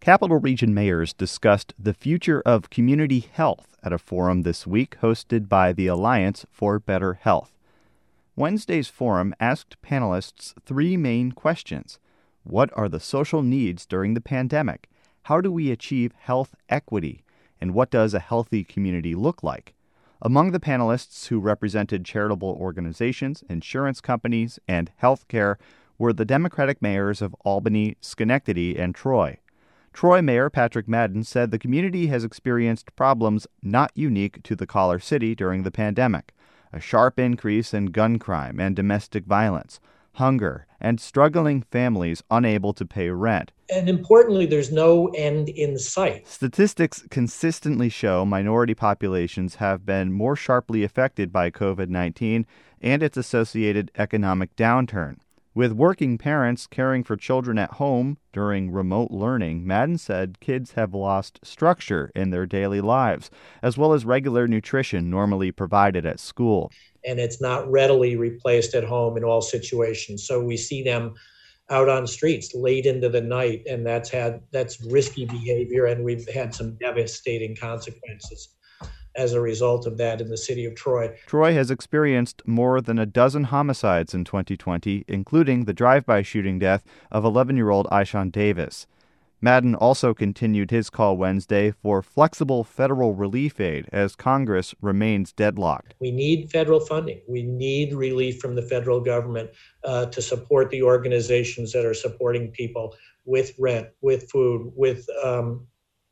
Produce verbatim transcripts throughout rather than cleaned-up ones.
Capital Region mayors discussed the future of community health at a forum this week hosted by the Alliance for Better Health. Wednesday's forum asked panelists three main questions. What are the social needs during the pandemic? How do we achieve health equity? And what does a healthy community look like? Among the panelists who represented charitable organizations, insurance companies, and healthcare were the Democratic mayors of Albany, Schenectady, and Troy. Troy Mayor Patrick Madden said the community has experienced problems not unique to the Collar City during the pandemic. A sharp increase in gun crime and domestic violence, hunger, and struggling families unable to pay rent. And importantly, there's no end in sight. Statistics consistently show minority populations have been more sharply affected by covid nineteen and its associated economic downturn. With working parents caring for children at home during remote learning, Madden said kids have lost structure in their daily lives, as well as regular nutrition normally provided at school. And it's not readily replaced at home in all situations. So we see them out on streets late into the night, and that's had that's risky behavior, and we've had some devastating consequences as a result of that in the city of Troy. Troy has experienced more than a dozen homicides in twenty twenty, including the drive-by shooting death of eleven-year-old Aishan Davis. Madden also continued his call Wednesday for flexible federal relief aid as Congress remains deadlocked. We need federal funding. We need relief from the federal government uh, to support the organizations that are supporting people with rent, with food, with um,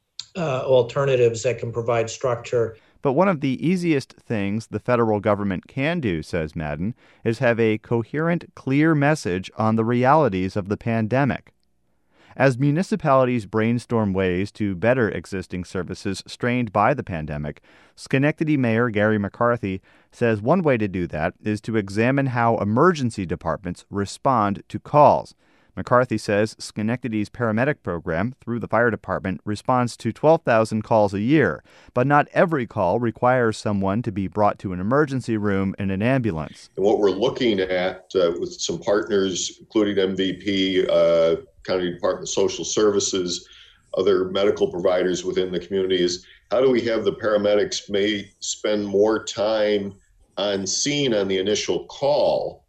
uh, alternatives that can provide structure. But one of the easiest things the federal government can do, says Madden, is have a coherent, clear message on the realities of the pandemic. As municipalities brainstorm ways to better existing services strained by the pandemic, Schenectady Mayor Gary McCarthy says one way to do that is to examine how emergency departments respond to calls. McCarthy says Schenectady's paramedic program, through the fire department, responds to twelve thousand calls a year, but not every call requires someone to be brought to an emergency room in an ambulance. And what we're looking at uh, with some partners, including M V P, uh, County Department of Social Services, other medical providers within the community, is how do we have the paramedics may spend more time on scene on the initial call,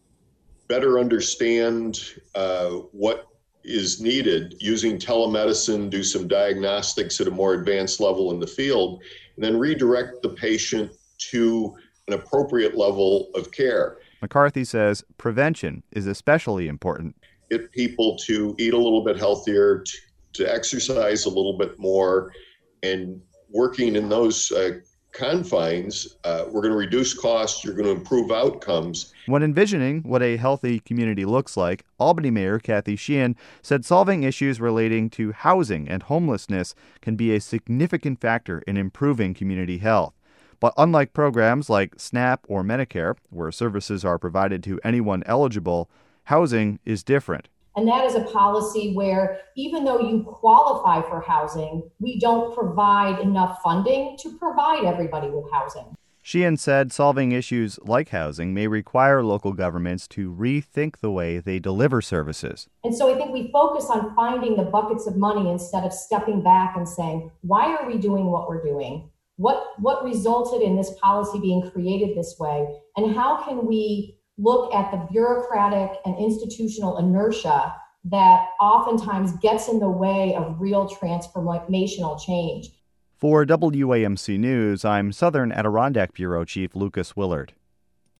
better understand uh, what is needed, using telemedicine, do some diagnostics at a more advanced level in the field, and then redirect the patient to an appropriate level of care. McCarthy says prevention is especially important. Get people to eat a little bit healthier, to, to exercise a little bit more, and working in those uh, confines, uh, we're going to reduce costs, you're going to improve outcomes. When envisioning what a healthy community looks like, Albany Mayor Kathy Sheehan said solving issues relating to housing and homelessness can be a significant factor in improving community health. But unlike programs like SNAP or Medicare, where services are provided to anyone eligible, housing is different. And that is a policy where even though you qualify for housing, we don't provide enough funding to provide everybody with housing. Sheehan said solving issues like housing may require local governments to rethink the way they deliver services. And so I think we focus on finding the buckets of money instead of stepping back and saying, why are we doing what we're doing? What, what resulted in this policy being created this way? And how can we look at the bureaucratic and institutional inertia that oftentimes gets in the way of real transformational change. For W A M C News, I'm Southern Adirondack Bureau Chief Lucas Willard.